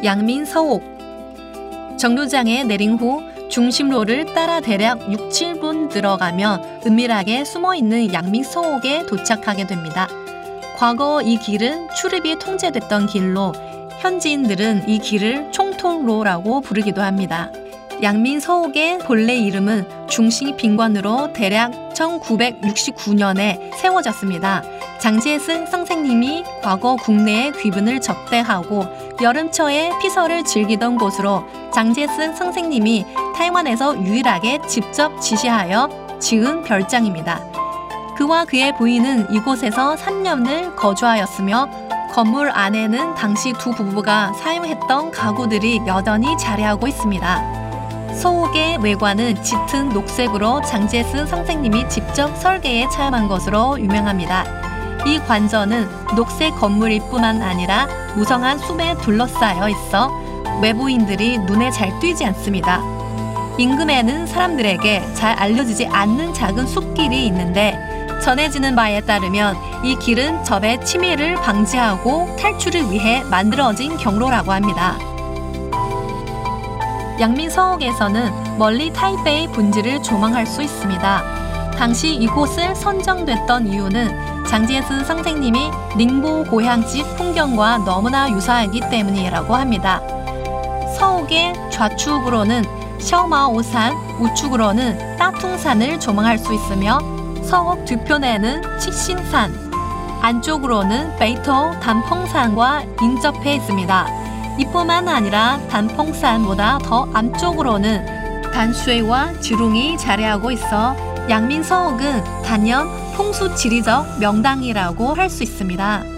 양민 서옥. 정류장에 내린 후 중심로를 따라 대략 6, 7분 들어가면 은밀하게 숨어있는 양민 서옥에 도착하게 됩니다. 과거 이 길은 출입이 통제됐던 길로 현지인들은 이 길을 총통로라고 부르기도 합니다. 양민 서옥의 본래 이름은 중시빈관으로 대략 1969년에 세워졌습니다. 장제승 선생님이 과거 국내에 귀빈을 접대하고 여름철에 피서를 즐기던 곳으로 장제승 선생님이 타이완에서 유일하게 직접 지시하여 지은 별장입니다. 그와 그의 부인은 이곳에서 3년을 거주하였으며 건물 안에는 당시 두 부부가 사용했던 가구들이 여전히 자리하고 있습니다. 서옥의 외관은 짙은 녹색으로 장제승 선생님이 직접 설계에 참여한 것으로 유명합니다. 이 관저는 녹색 건물일 뿐만 아니라 무성한 숲에 둘러싸여 있어 외부인들이 눈에 잘 띄지 않습니다. 인근에는 사람들에게 잘 알려지지 않는 작은 숲길이 있는데 전해지는 바에 따르면 이 길은 적의 침입을 방지하고 탈출을 위해 만들어진 경로라고 합니다. 양민 서옥에서는 멀리 타이베이 분지를 조망할 수 있습니다. 당시 이곳을 선정됐던 이유는 장제승 선생님이 닝보 고향집 풍경과 너무나 유사하기 때문이라고 합니다. 서옥의 좌측으로는 셔마오산, 우측으로는 따퉁산을 조망할 수 있으며 서옥 뒤편에는 칙신산, 안쪽으로는 베이터 단펑산과 인접해 있습니다. 이뿐만 아니라 단펑산보다 더 안쪽으로는 단수이와 지룽이 자리하고 있어 양민 서옥은 단연 풍수 지리적 명당이라고 할 수 있습니다.